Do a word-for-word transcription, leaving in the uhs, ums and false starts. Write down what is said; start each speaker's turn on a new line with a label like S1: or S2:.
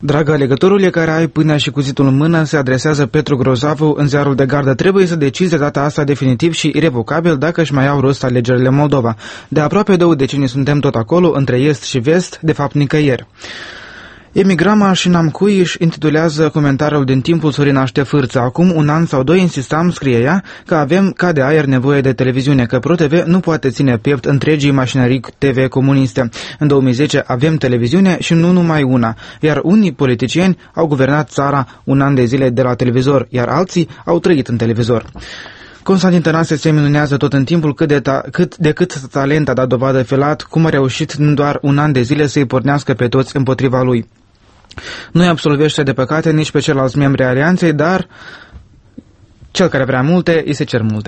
S1: Dragă alegătorule care ai pâinea și cuțitul în mână, se adresează Petru Grozavu în ziarul de gardă. Trebuie să decizi de data asta definitiv și irevocabil dacă își mai au rost alegerile Moldova. De aproape două decenii suntem tot acolo, între est și vest, de fapt nicăieri. Emigrama și Namcui își intitulează comentariul din timpul Sorina Ștefârță. Acum un an sau doi insistam, scrie ea, că avem ca de aer nevoie de televiziune, că ProTV nu poate ține piept întregii mașinării T V comuniste. În două mii zece avem televiziune și nu numai una, iar unii politicieni au guvernat țara un an de zile de la televizor, iar alții au trăit în televizor. Constantin Tănase se minunează tot în timpul cât de, ta, cât, de cât talent a dat dovadă Filat, cum a reușit în doar un an de zile să-i pornească pe toți împotriva lui. Nu-i absolvește de păcate nici pe ceilalți membri ai alianței, dar cel care vrea multe, îi se cer multe.